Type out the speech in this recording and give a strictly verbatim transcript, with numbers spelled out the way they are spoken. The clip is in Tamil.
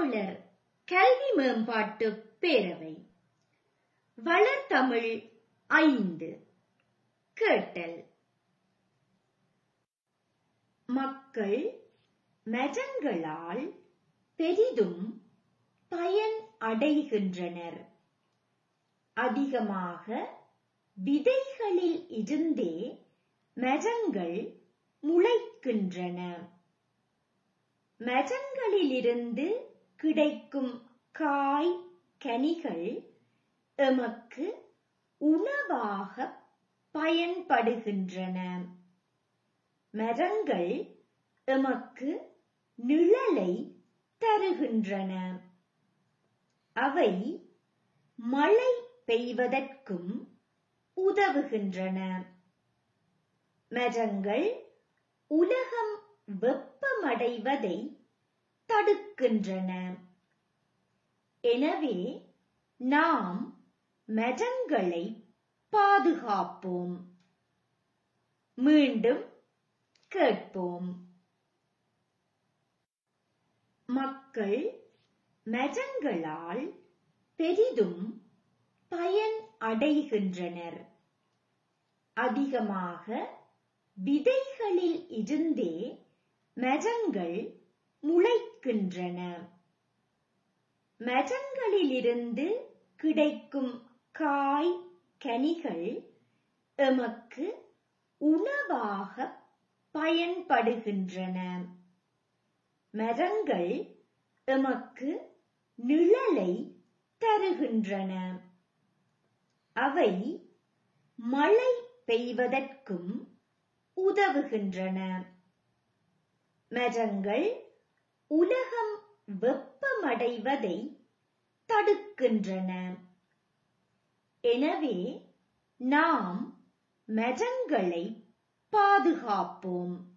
தமிழர் கல்வி மேம்பாட்டு பேரவை வளர்தமிழ் ஐந்து கேட்டல். மக்கள் மரங்களால் பெரிதும் பயன் அடைகின்றனர். அதிகமாக விதைகளில் இருந்தே மரங்கள் முளைக்கின்றன. மரங்களிலிருந்து கிடைக்கும் காய் கனிகள் எமக்கு உணவாக பயன்படுகின்றன. மரங்கள் எமக்கு நிழலை தருகின்றன. அவை மழை பெய்வதற்கும் உதவுகின்றன. மரங்கள் உலகம் வெப்பமடைவதை தடுக்கின்றன. எனவே நாம் மரங்களை பாதுகாப்போம். மீண்டும் கேட்போம். மக்கள் மரங்களால் பெரிதும் பயன் அடைகின்றனர். அதிகமாக விதைகளில் இருந்தே மரங்கள் முளைக்கின்றன. மரங்களிலிருந்து கிடைக்கும் காய் கனிகள் எமக்கு உணவாக பயன்படுகின்றன. மரங்கள் எமக்கு நிழலை தருகின்றன. அவை மழை பெய்வதற்கும் உதவுகின்றன. மரங்கள் உலகம் வெப்பமடைவதை தடுக்கின்றன. எனவே நாம் மரங்களை பாதுகாப்போம்.